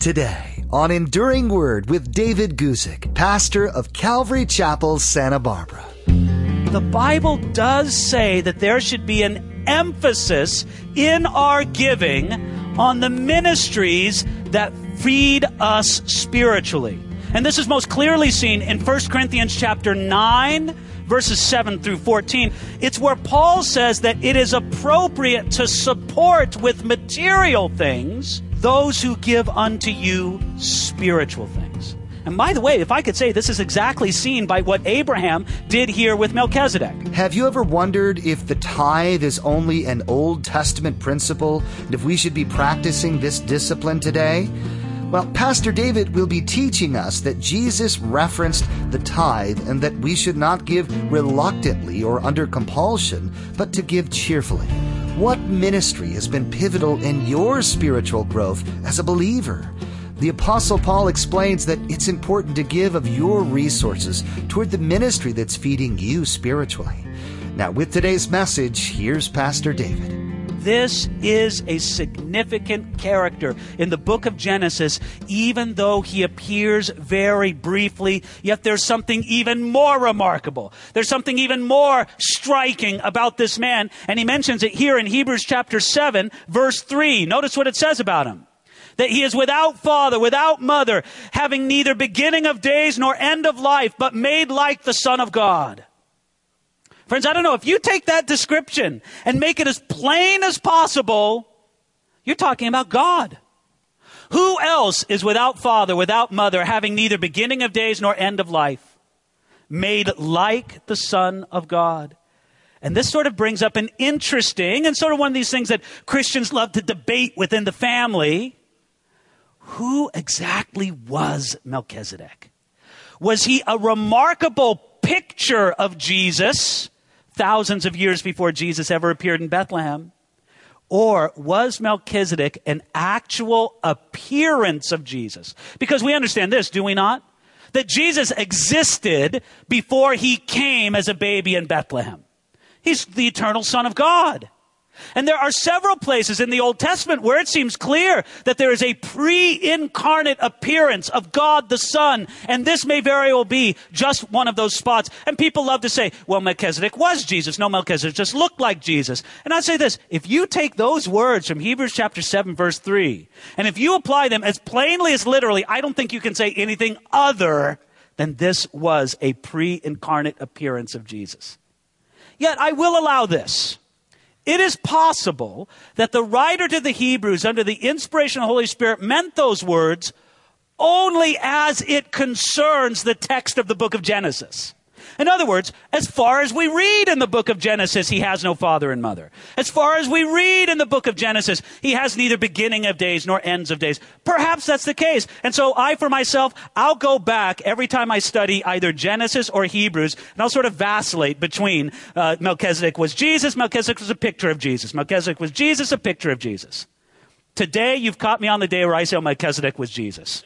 Today on Enduring Word with David Guzik, pastor of Calvary Chapel, Santa Barbara. The Bible does say that there should be an emphasis in our giving on the ministries that feed us spiritually. And this is most clearly seen in 1 Corinthians chapter 9, verses 7 through 14. It's where Paul says that it is appropriate to support with material things those who give unto you spiritual things. And by the way, if I could say, this is exactly seen by what Abraham did here with Melchizedek. Have you ever wondered if the tithe is only an Old Testament principle and if we should be practicing this discipline today? Well, Pastor David will be teaching us that Jesus referenced the tithe and that we should not give reluctantly or under compulsion, but to give cheerfully. What ministry has been pivotal in your spiritual growth as a believer? The Apostle Paul explains that it's important to give of your resources toward the ministry that's feeding you spiritually. Now, with today's message, here's Pastor David. This is a significant character in the book of Genesis, even though he appears very briefly, yet there's something even more remarkable. There's something even more striking about this man, and he mentions it here in Hebrews chapter 7, verse 3. Notice what it says about him. That he is without father, without mother, having neither beginning of days nor end of life, but made like the Son of God. Friends, I don't know, if you take that description and make it as plain as possible, you're talking about God. Who else is without father, without mother, having neither beginning of days nor end of life, made like the Son of God? And this sort of brings up an interesting and sort of one of these things that Christians love to debate within the family. Who exactly was Melchizedek? Was he a remarkable picture of Jesus thousands of years before Jesus ever appeared in Bethlehem? Or was Melchizedek an actual appearance of Jesus? Because we understand this, do we not? That Jesus existed before he came as a baby in Bethlehem. He's the eternal Son of God. And there are several places in the Old Testament where it seems clear that there is a pre-incarnate appearance of God the Son. And this may very well be just one of those spots. And people love to say, well, Melchizedek was Jesus. No, Melchizedek just looked like Jesus. And I'd say this, if you take those words from Hebrews chapter 7, verse 3, and if you apply them as plainly as literally, I don't think you can say anything other than this was a pre-incarnate appearance of Jesus. Yet I will allow this. It is possible that the writer to the Hebrews, under the inspiration of the Holy Spirit, meant those words only as it concerns the text of the book of Genesis. In other words, as far as we read in the book of Genesis, he has no father and mother. As far as we read in the book of Genesis, he has neither beginning of days nor ends of days. Perhaps that's the case. And so I, for myself, I'll go back every time I study either Genesis or Hebrews, and I'll sort of vacillate between Melchizedek was Jesus, Melchizedek was a picture of Jesus. Melchizedek was Jesus, a picture of Jesus. Today, you've caught me on the day where I say Melchizedek was Jesus.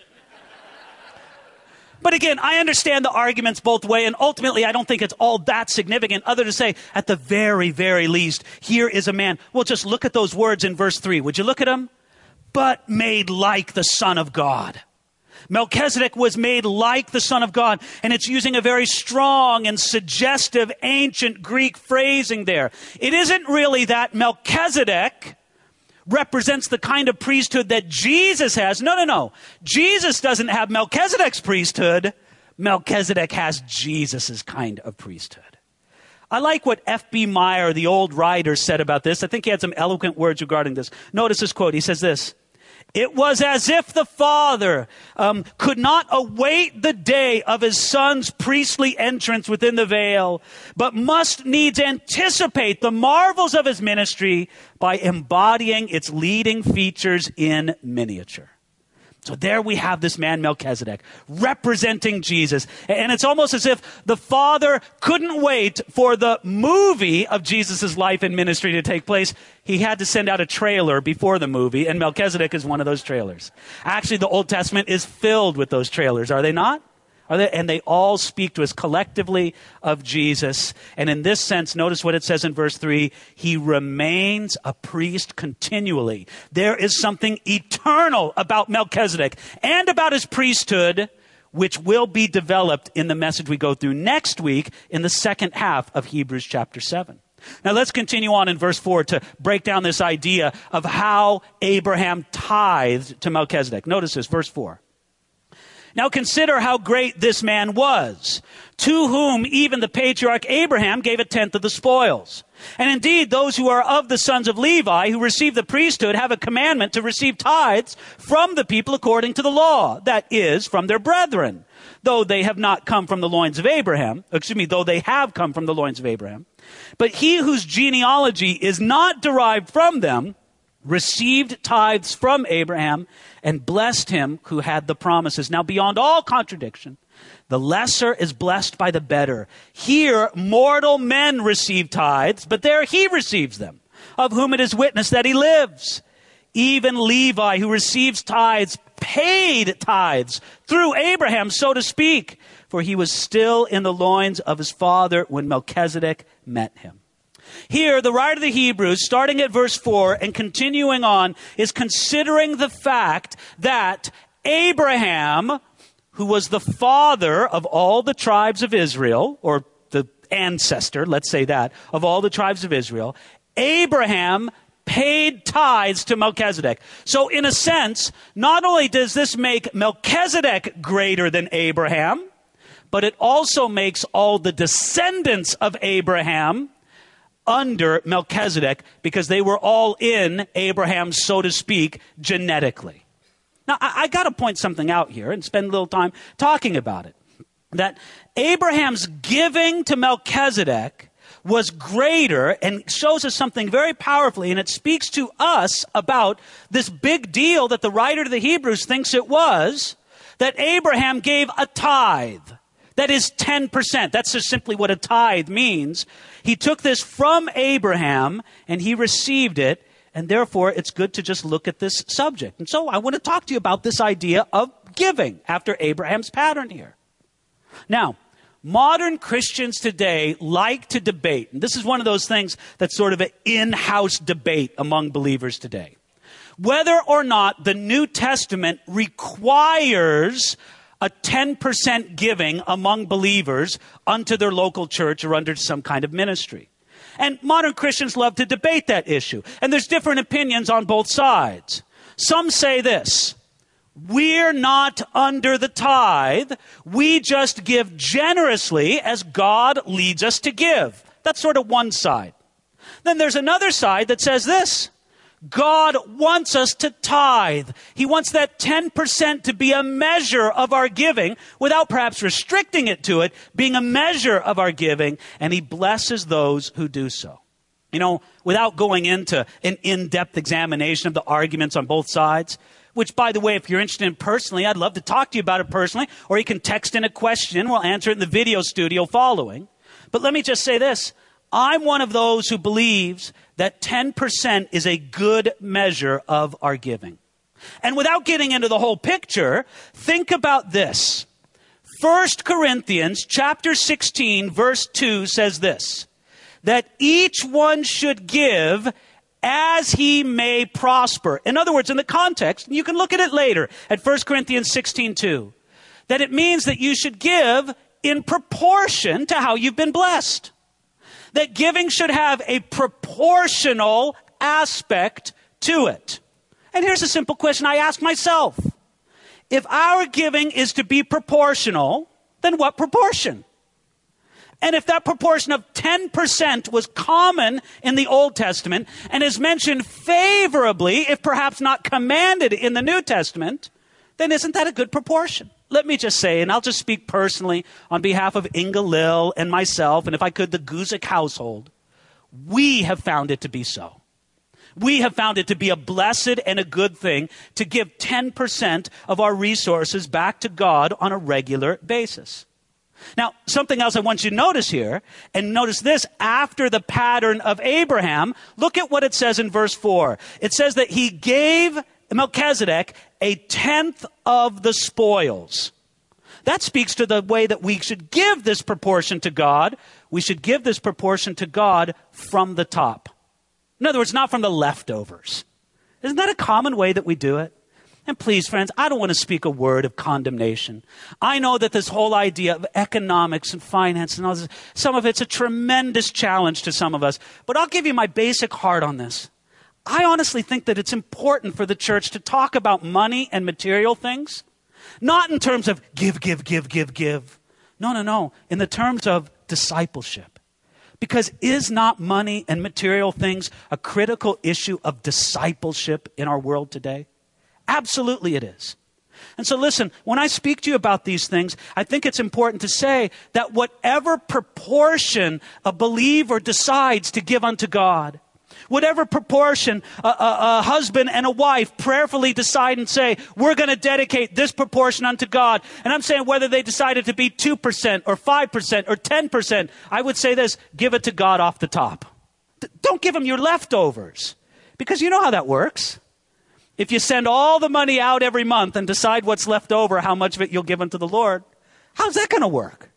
But again, I understand the arguments both ways, and ultimately I don't think it's all that significant other to say, at the very, very least, here is a man. Well, just look at those words in verse 3. Would you look at them? But made like the Son of God. Melchizedek was made like the Son of God, and it's using a very strong and suggestive ancient Greek phrasing there. It isn't really that Melchizedek represents the kind of priesthood that Jesus has. No. Jesus doesn't have Melchizedek's priesthood. Melchizedek has Jesus's kind of priesthood. I like what F.B. Meyer, the old writer, said about this. I think he had some eloquent words regarding this. Notice this quote. He says this: "It was as if the Father could not await the day of his Son's priestly entrance within the veil, but must needs anticipate the marvels of his ministry by embodying its leading features in miniature." So there we have this man Melchizedek representing Jesus. And it's almost as if the Father couldn't wait for the movie of Jesus' life and ministry to take place. He had to send out a trailer before the movie, and Melchizedek is one of those trailers. Actually, the Old Testament is filled with those trailers, are they not? And they all speak to us collectively of Jesus. And in this sense, notice what it says in verse 3, he remains a priest continually. There is something eternal about Melchizedek and about his priesthood, which will be developed in the message we go through next week in the second half of Hebrews chapter 7. Now let's continue on in verse 4 to break down this idea of how Abraham tithed to Melchizedek. Notice this, verse 4. Now consider how great this man was, to whom even the patriarch Abraham gave a tenth of the spoils. And indeed, those who are of the sons of Levi, who receive the priesthood, have a commandment to receive tithes from the people according to the law, that is, from their brethren, though they have come from the loins of Abraham. But he whose genealogy is not derived from them received tithes from Abraham and blessed him who had the promises. Now, beyond all contradiction, the lesser is blessed by the better. Here, mortal men receive tithes, but there he receives them, of whom it is witnessed that he lives. Even Levi, who receives tithes, paid tithes through Abraham, so to speak, for he was still in the loins of his father when Melchizedek met him. Here, the writer of the Hebrews, starting at verse 4 and continuing on, is considering the fact that Abraham, who was the father of all the tribes of Israel, or the ancestor, let's say that, of all the tribes of Israel, Abraham paid tithes to Melchizedek. So in a sense, not only does this make Melchizedek greater than Abraham, but it also makes all the descendants of Abraham under Melchizedek, because they were all in Abraham, so to speak, genetically. Now, I got to point something out here and spend a little time talking about it. That Abraham's giving to Melchizedek was greater and shows us something very powerfully, and it speaks to us about this big deal that the writer of the Hebrews thinks it was, that Abraham gave a tithe. That is 10%. That's just simply what a tithe means. He took this from Abraham and he received it, and therefore it's good to just look at this subject. And so I want to talk to you about this idea of giving after Abraham's pattern here. Now, modern Christians today like to debate, and this is one of those things that's sort of an in-house debate among believers today, whether or not the New Testament requires a 10% giving among believers unto their local church or under some kind of ministry. And modern Christians love to debate that issue. And there's different opinions on both sides. Some say this: we're not under the tithe. We just give generously as God leads us to give. That's sort of one side. Then there's another side that says this: God wants us to tithe. He wants that 10% to be a measure of our giving without perhaps restricting it to it, being a measure of our giving, and he blesses those who do so. You know, without going into an in-depth examination of the arguments on both sides, which, by the way, if you're interested in personally, I'd love to talk to you about it personally, or you can text in a question. We'll answer it in the video studio following. But let me just say this. I'm one of those who believes that 10% is a good measure of our giving. And without getting into the whole picture, think about this. 1 Corinthians chapter 16, verse 2 says this: that each one should give as he may prosper. In other words, in the context, you can look at it later at 1 Corinthians 16:2, that it means that you should give in proportion to how you've been blessed. That giving should have a proportional aspect to it. And here's a simple question I ask myself. If our giving is to be proportional, then what proportion? And if that proportion of 10% was common in the Old Testament and is mentioned favorably, if perhaps not commanded in the New Testament, then isn't that a good proportion? Let me just say, and I'll just speak personally on behalf of Inga Lil and myself, and if I could, the Guzik household, we have found it to be so. We have found it to be a blessed and a good thing to give 10% of our resources back to God on a regular basis. Now, something else I want you to notice here, and notice this, after the pattern of Abraham, look at what it says in verse 4. It says that he gave Melchizedek a tenth of the spoils. That speaks to the way that we should give this proportion to God. We should give this proportion to God from the top. In other words, not from the leftovers. Isn't that a common way that we do it? And please, friends, I don't want to speak a word of condemnation. I know that this whole idea of economics and finance and all this, some of it's a tremendous challenge to some of us. But I'll give you my basic heart on this. I honestly think that it's important for the church to talk about money and material things, not in terms of give. No. In the terms of discipleship. Because is not money and material things a critical issue of discipleship in our world today? Absolutely it is. And so listen, when I speak to you about these things, I think it's important to say that whatever proportion a believer decides to give unto God, whatever proportion a husband and a wife prayerfully decide and say, we're going to dedicate this proportion unto God. And I'm saying whether they decided to be 2% or 5% or 10%, I would say this, give it to God off the top. Don't give him your leftovers, because you know how that works. If you send all the money out every month and decide what's left over, how much of it you'll give unto the Lord, how's that going to work?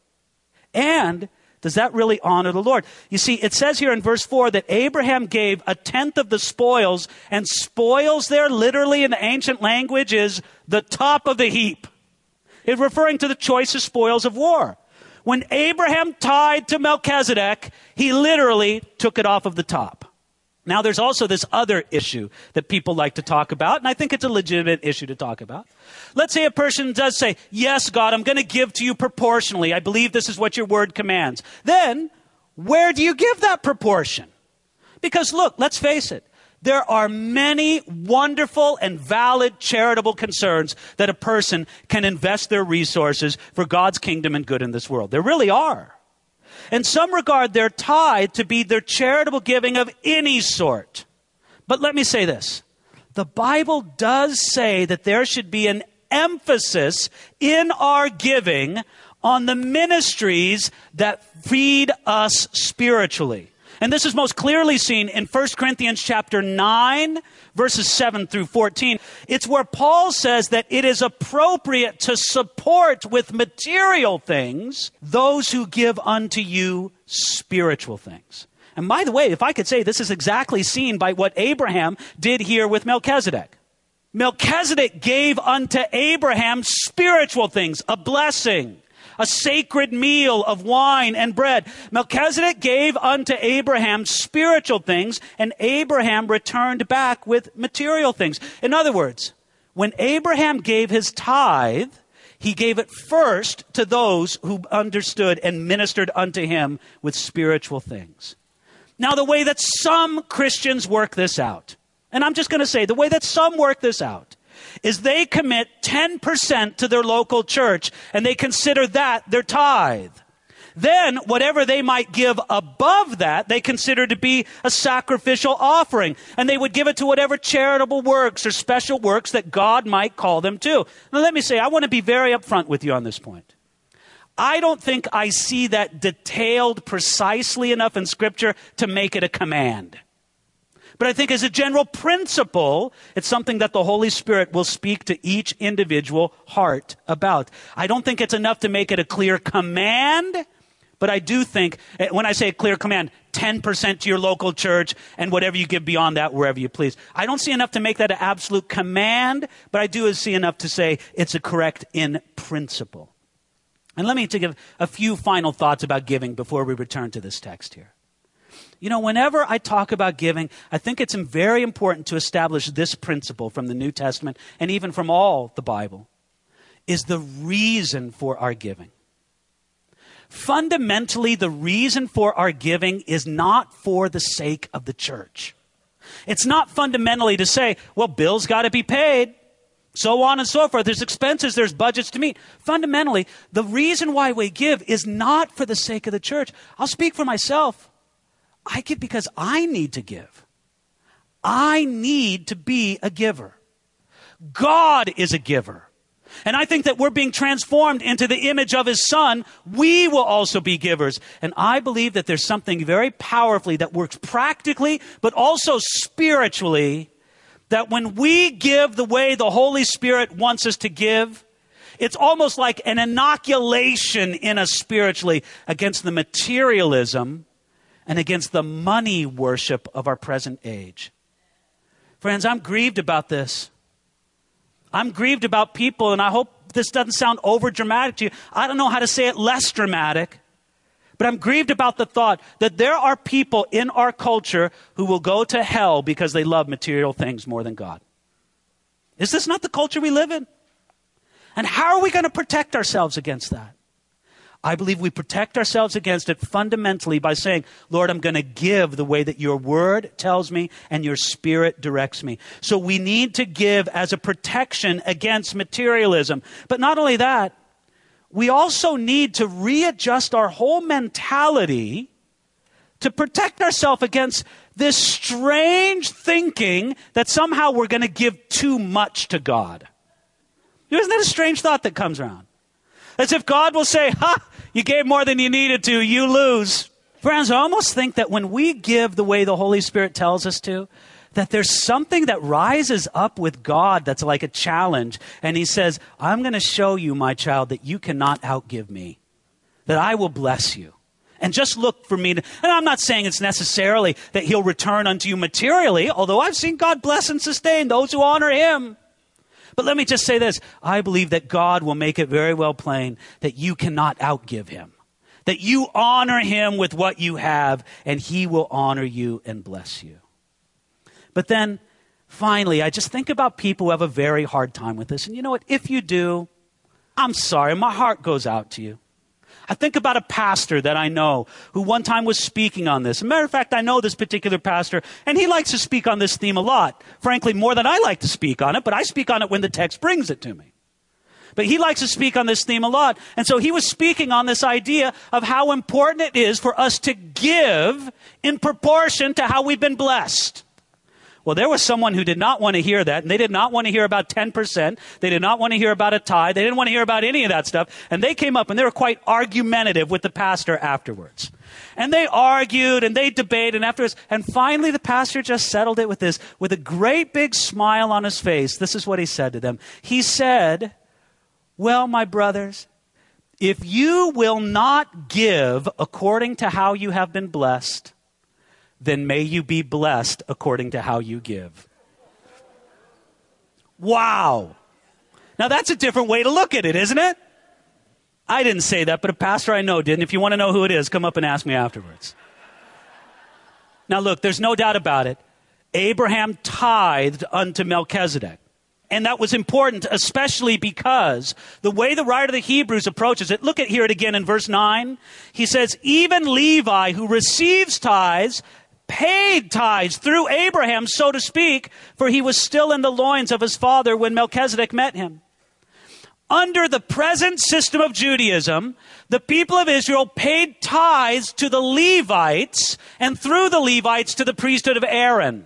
And does that really honor the Lord? You see, it says here in verse 4 that Abraham gave a tenth of the spoils, and spoils there literally in the ancient language is the top of the heap. It's referring to the choicest spoils of war. When Abraham tithed to Melchizedek, he literally took it off of the top. Now, there's also this other issue that people like to talk about, and I think it's a legitimate issue to talk about. Let's say a person does say, yes, God, I'm going to give to you proportionally. I believe this is what your word commands. Then, where do you give that proportion? Because look, let's face it. There are many wonderful and valid charitable concerns that a person can invest their resources for God's kingdom and good in this world. There really are. In some regard, their tithe to be their charitable giving of any sort. But let me say this. The Bible does say that there should be an emphasis in our giving on the ministries that feed us spiritually. And this is most clearly seen in 1 Corinthians chapter 9, verses 7 through 14. It's where Paul says that it is appropriate to support with material things those who give unto you spiritual things. And by the way, if I could say, this is exactly seen by what Abraham did here with Melchizedek. Melchizedek gave unto Abraham spiritual things, a blessing, a sacred meal of wine and bread. Melchizedek gave unto Abraham spiritual things, and Abraham returned back with material things. In other words, when Abraham gave his tithe, he gave it first to those who understood and ministered unto him with spiritual things. Now, the way that some Christians work this out, and I'm just going to say, the way that some work this out, is they commit 10% to their local church, and they consider that their tithe. Then, whatever they might give above that, they consider to be a sacrificial offering, and they would give it to whatever charitable works or special works that God might call them to. Now, let me say, I want to be very upfront with you on this point. I don't think I see that detailed precisely enough in Scripture to make it a command. But I think as a general principle, it's something that the Holy Spirit will speak to each individual heart about. I don't think it's enough to make it a clear command, but I do think, when I say a clear command, 10% to your local church and whatever you give beyond that, wherever you please. I don't see enough to make that an absolute command, but I do see enough to say it's a correct in principle. And let me give a few final thoughts about giving before we return to this text here. You know, whenever I talk about giving, I think it's very important to establish this principle from the New Testament and even from all the Bible, is the reason for our giving. Fundamentally, the reason for our giving is not for the sake of the church. It's not fundamentally to say, well, bills got to be paid, so on and so forth. There's expenses, there's budgets to meet. Fundamentally, the reason why we give is not for the sake of the church. I'll speak for myself. I give because I need to give. I need to be a giver. God is a giver. And I think that we're being transformed into the image of his Son. We will also be givers. And I believe that there's something very powerfully that works practically, but also spiritually, that when we give the way the Holy Spirit wants us to give, It's almost like an inoculation in us spiritually against the materialism and against the money worship of our present age. Friends, I'm grieved about this. I'm grieved about people, and I hope this doesn't sound over dramatic to you. I don't know how to say it less dramatic. But I'm grieved about the thought that there are people in our culture who will go to hell because they love material things more than God. Is this not the culture we live in? And how are we going to protect ourselves against that? I believe we protect ourselves against it fundamentally by saying, Lord, I'm going to give the way that your word tells me and your spirit directs me. So we need to give as a protection against materialism. But not only that, we also need to readjust our whole mentality to protect ourselves against this strange thinking that somehow we're going to give too much to God. Isn't that a strange thought that comes around? As if God will say, you gave more than you needed to, you lose. Friends, I almost think that when we give the way the Holy Spirit tells us to, that there's something that rises up with God that's like a challenge. And he says, I'm going to show you, my child, that you cannot outgive me, that I will bless you. And just look for me. And I'm not saying it's necessarily that he'll return unto you materially, although I've seen God bless and sustain those who honor him. But let me just say this. I believe that God will make it very well plain that you cannot outgive him, that you honor him with what you have, and he will honor you and bless you. But then, finally, I just think about people who have a very hard time with this. And you know what? If you do, I'm sorry. My heart goes out to you. I think about a pastor that I know who one time was speaking on this. As a matter of fact, I know this particular pastor, and he likes to speak on this theme a lot. Frankly, more than I like to speak on it, but I speak on it when the text brings it to me. But he likes to speak on this theme a lot. And so he was speaking on this idea of how important it is for us to give in proportion to how we've been blessed. Well, there was someone who did not want to hear that, and they did not want to hear about 10%. They did not want to hear about a tithe. They didn't want to hear about any of that stuff. And they came up, and they were quite argumentative with the pastor afterwards. And they argued, and they debated, and afterwards, and finally the pastor just settled it with this, with a great big smile on his face. This is what he said to them. He said, well, my brothers, if you will not give according to how you have been blessed, then may you be blessed according to how you give. Wow. Now that's a different way to look at it, isn't it? I didn't say that, but a pastor I know did. And if you want to know who it is, come up and ask me afterwards. Now look, there's no doubt about it. Abraham tithed unto Melchizedek. And that was important, especially because the way the writer of the Hebrews approaches it, look at here it again in verse 9. He says, even Levi, who receives tithes, paid tithes through Abraham, so to speak, for he was still in the loins of his father when Melchizedek met him. Under the present system of Judaism, the people of Israel paid tithes to the Levites, and through the Levites to the priesthood of Aaron.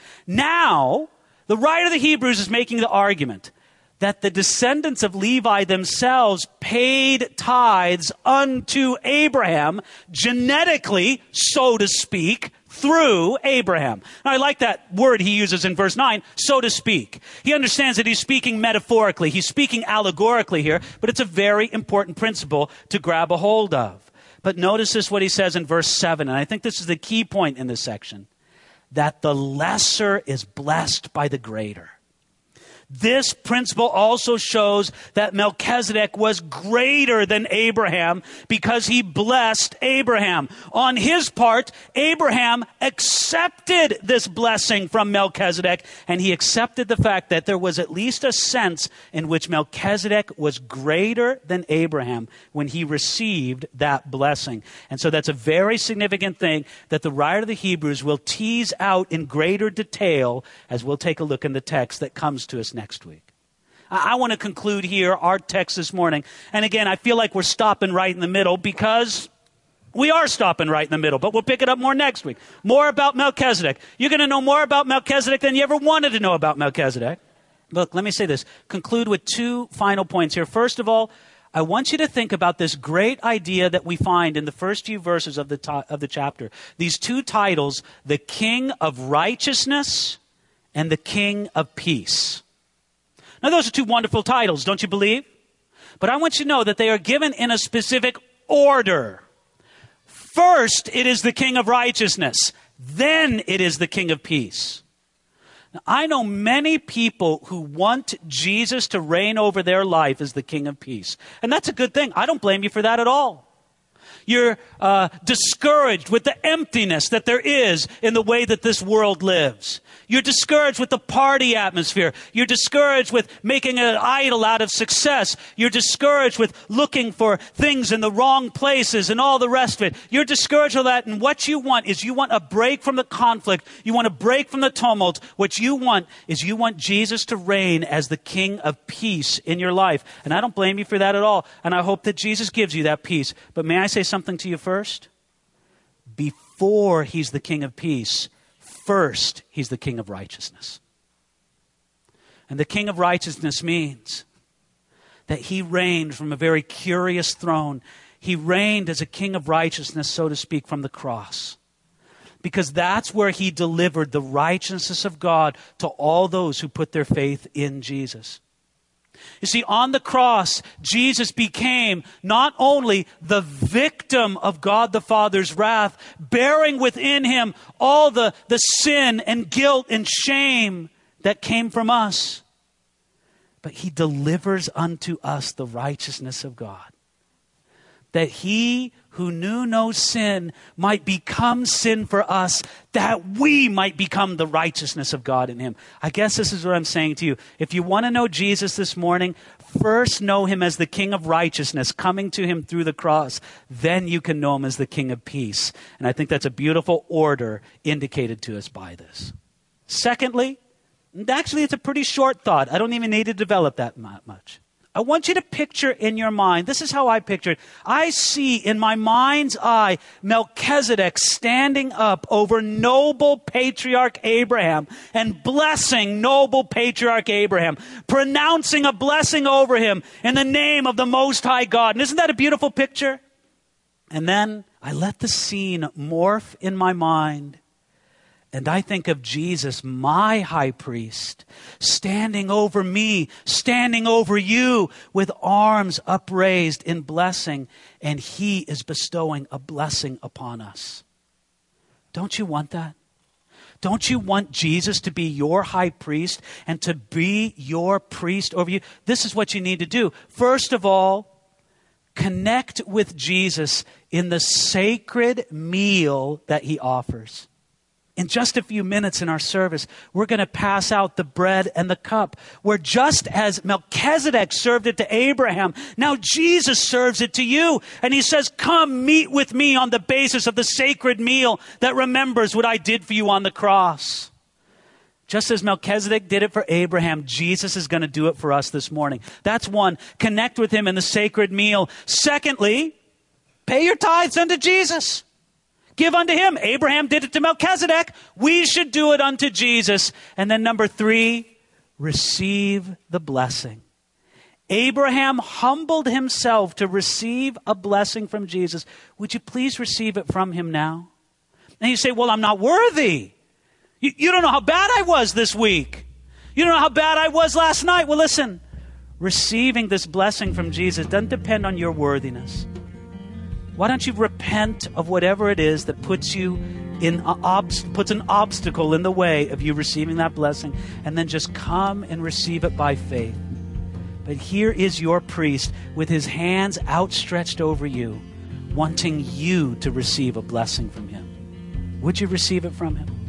Now, the writer of the Hebrews is making the argument that the descendants of Levi themselves paid tithes unto Abraham, genetically, so to speak, through Abraham. Now, I like that word he uses in verse 9, so to speak. He understands that he's speaking metaphorically. He's speaking allegorically here, but it's a very important principle to grab a hold of. But notice this, what he says in verse 7, and I think this is the key point in this section, that the lesser is blessed by the greater. This principle also shows that Melchizedek was greater than Abraham because he blessed Abraham. On his part, Abraham accepted this blessing from Melchizedek, and he accepted the fact that there was at least a sense in which Melchizedek was greater than Abraham when he received that blessing. And so that's a very significant thing that the writer of the Hebrews will tease out in greater detail as we'll take a look in the text that comes to us next week. I want to conclude here our text this morning. And again, I feel like we're stopping right in the middle because we are stopping right in the middle, but we'll pick it up more next week. More about Melchizedek. You're going to know more about Melchizedek than you ever wanted to know about Melchizedek. Look, let me say this. Conclude with two final points here. First of all, I want you to think about this great idea that we find in the first few verses of the chapter. These two titles, the King of Righteousness and the King of Peace. Now, those are two wonderful titles, don't you believe? But I want you to know that they are given in a specific order. First, it is the King of righteousness. Then it is the King of peace. Now, I know many people who want Jesus to reign over their life as the King of peace. And that's a good thing. I don't blame you for that at all. You're discouraged with the emptiness that there is in the way that this world lives. You're discouraged with the party atmosphere. You're discouraged with making an idol out of success. You're discouraged with looking for things in the wrong places and all the rest of it. You're discouraged with that, and what you want is you want a break from the conflict. You want a break from the tumult. What you want is you want Jesus to reign as the King of peace in your life. And I don't blame you for that at all. And I hope that Jesus gives you that peace. But may I say something to you first? Before he's the King of peace, first, he's the King of righteousness. And the King of righteousness means that he reigned from a very curious throne. He reigned as a King of righteousness, so to speak, from the cross. Because that's where he delivered the righteousness of God to all those who put their faith in Jesus. You see, on the cross, Jesus became not only the victim of God the Father's wrath, bearing within him all the sin and guilt and shame that came from us, but he delivers unto us the righteousness of God. That he who knew no sin might become sin for us, that we might become the righteousness of God in him. I guess this is what I'm saying to you. If you want to know Jesus this morning, first know him as the King of righteousness, coming to him through the cross. Then you can know him as the King of peace. And I think that's a beautiful order indicated to us by this. Secondly, and actually it's a pretty short thought. I don't even need to develop that much. I want you to picture in your mind, this is how I picture it. I see in my mind's eye Melchizedek standing up over noble patriarch Abraham and blessing noble patriarch Abraham, pronouncing a blessing over him in the name of the Most High God. And isn't that a beautiful picture? And then I let the scene morph in my mind. And I think of Jesus, my high priest, standing over me, standing over you with arms upraised in blessing. And he is bestowing a blessing upon us. Don't you want that? Don't you want Jesus to be your high priest and to be your priest over you? This is what you need to do. First of all, connect with Jesus in the sacred meal that he offers. In just a few minutes in our service, we're going to pass out the bread and the cup, where just as Melchizedek served it to Abraham, now Jesus serves it to you. And he says, come meet with me on the basis of the sacred meal that remembers what I did for you on the cross. Just as Melchizedek did it for Abraham, Jesus is going to do it for us this morning. That's one. Connect with him in the sacred meal. Secondly, pay your tithes unto Jesus. Give unto him. Abraham did it to Melchizedek. We should do it unto Jesus. And then number 3, receive the blessing. Abraham humbled himself to receive a blessing from Jesus. Would you please receive it from him now? And you say, well, I'm not worthy. You don't know how bad I was this week. You don't know how bad I was last night. Well, listen, receiving this blessing from Jesus doesn't depend on your worthiness. Why don't you repent of whatever it is that puts an obstacle in the way of you receiving that blessing, and then just come and receive it by faith. But here is your priest with his hands outstretched over you, wanting you to receive a blessing from him. Would you receive it from him?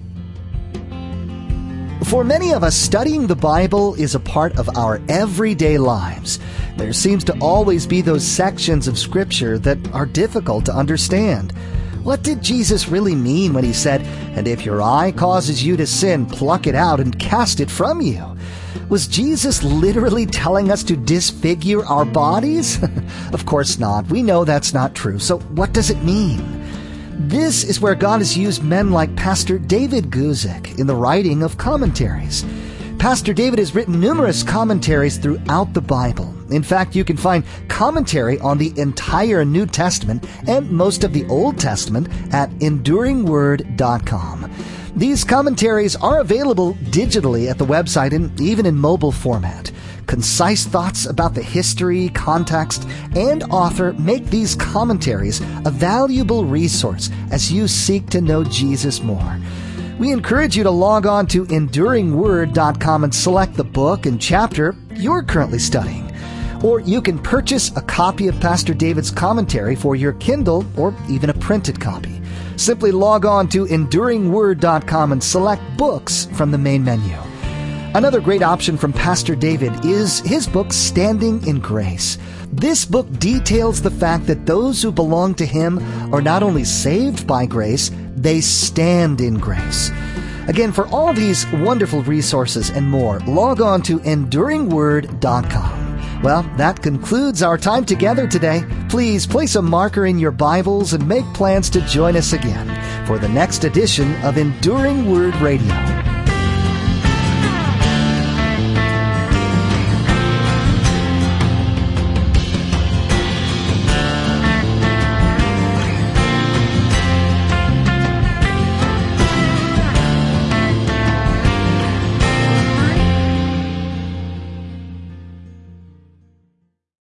For many of us, studying the Bible is a part of our everyday lives. There seems to always be those sections of Scripture that are difficult to understand. What did Jesus really mean when he said, "And if your eye causes you to sin, pluck it out and cast it from you"? Was Jesus literally telling us to disfigure our bodies? Of course not. We know that's not true. So what does it mean? This is where God has used men like Pastor David Guzik in the writing of commentaries. Pastor David has written numerous commentaries throughout the Bible. In fact, you can find commentary on the entire New Testament and most of the Old Testament at EnduringWord.com. These commentaries are available digitally at the website and even in mobile format. concise thoughts about the history, context, and author make these commentaries a valuable resource as you seek to know Jesus more. We encourage you to log on to EnduringWord.com and select the book and chapter you're currently studying. Or you can purchase a copy of Pastor David's commentary for your Kindle or even a printed copy. Simply log on to EnduringWord.com and select Books from the main menu. Another great option from Pastor David is his book, Standing in Grace. This book details the fact that those who belong to him are not only saved by grace, they stand in grace. Again, for all these wonderful resources and more, log on to EnduringWord.com. Well, that concludes our time together today. Please place a marker in your Bibles and make plans to join us again for the next edition of Enduring Word Radio.